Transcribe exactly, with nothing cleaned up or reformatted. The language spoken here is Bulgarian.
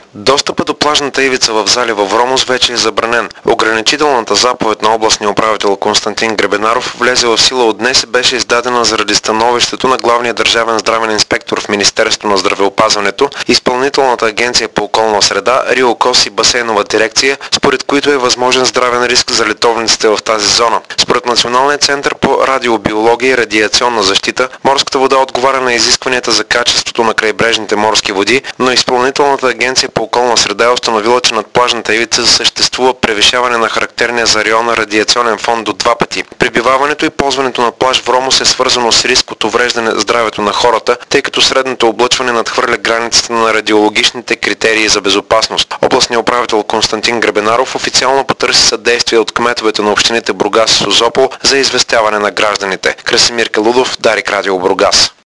Достъпът до плажната ивица в залива Вромос вече е забранен. Ограничителната заповед на областния управител Константин Гребенаров влезе в сила от днес и беше издадена заради становището на главния държавен здравен инспектор в Министерството на здравеопазването, Изпълнителната агенция по околна среда, РИОКОЗ и Басейнова дирекция, според които е възможен здравен риск за летовниците в тази зона. Според Националния център по радиобиология и радиационна защита, морската вода отговаря на изискванията за качеството на крайбрежните морски води, но Изпълнителната агенция по околна среда е установила, че над плажната ивица съществува превишаване на характерния за района радиационен фон до два пъти. Пребиваването и ползването на плаж Вромос е свързано с риск от увреждане здравето на хората, тъй като средното облъчване надхвърля границите на радиологичните критерии за безопасност. Областният управител Константин Гребенаров официално потърси съдействие от кметовете на общините Бургас и Созопол за известяване на гражданите. Красимир Калудов, Дарик Радио Бургас.